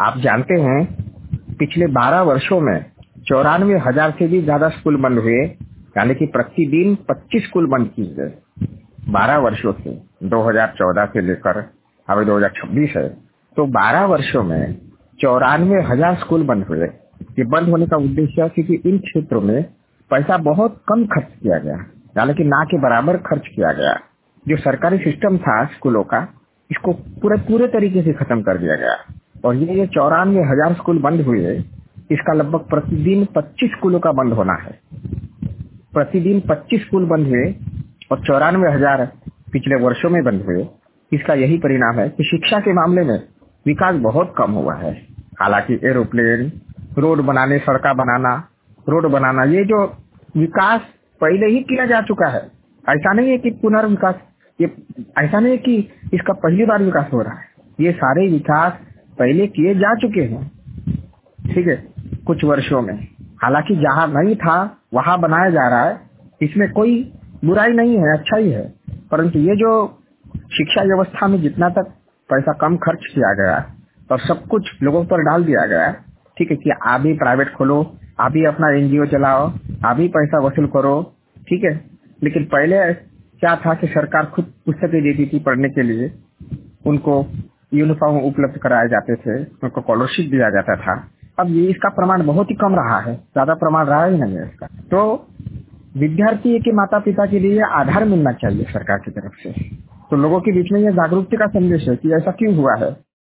आप जानते हैं पिछले 12 वर्षों में 94,000 से भी ज्यादा स्कूल बंद हुए, यानी कि प्रतिदिन 25 स्कूल बंद किए गए 12 वर्षों से। 2014 से लेकर अभी 2026 है, तो 12 वर्षों में 94,000 स्कूल बंद हुए। ये बंद होने का उद्देश्य क्योंकि इन क्षेत्रों में पैसा बहुत कम खर्च किया गया, यानी कि ना के बराबर खर्च किया गया। जो सरकारी सिस्टम था स्कूलों का, इसको पूरे तरीके से खत्म कर दिया गया। और ये 94,000 स्कूल बंद हुए, इसका लगभग प्रतिदिन 25 स्कूलों का बंद होना है। प्रतिदिन 25 स्कूल बंद हुए और 94,000 पिछले वर्षों में बंद हुए। इसका यही परिणाम है कि शिक्षा के मामले में विकास बहुत कम हुआ है। हालांकि एरोप्लेन, रोड बनाने, सड़का बनाना, रोड बनाना, ये जो विकास पहले ही किया जा चुका है। ऐसा नहीं है कि पुनर्विकास, ये ऐसा नहीं है कि इसका पहली बार विकास हो रहा है। ये सारे विकास पहले किए जा चुके हैं, ठीक है, कुछ वर्षों में। हालांकि जहाँ नहीं था वहाँ बनाया जा रहा है, इसमें कोई बुराई नहीं है, अच्छा ही है। परंतु ये जो शिक्षा व्यवस्था में जितना तक पैसा कम खर्च किया गया और सब कुछ लोगों पर डाल दिया गया, ठीक है, कि आप भी प्राइवेट खोलो, आप भी अपना एनजीओ चलाओ, आप भी पैसा वसूल करो, ठीक है। लेकिन पहले क्या था कि सरकार खुद पुस्तकें देती थी पढ़ने के लिए, उनको यूनिफॉर्म उपलब्ध कराए जाते थे, उनको स्कॉलरशिप दिया जाता था। अब ये इसका प्रमाण बहुत ही कम रहा है, ज्यादा प्रमाण रहा ही नहीं है इसका। तो विद्यार्थी के माता पिता के लिए आधार मिलना चाहिए सरकार की तरफ से। तो लोगों के बीच में यह जागरूकता का संदेश है कि ऐसा क्यों हुआ है।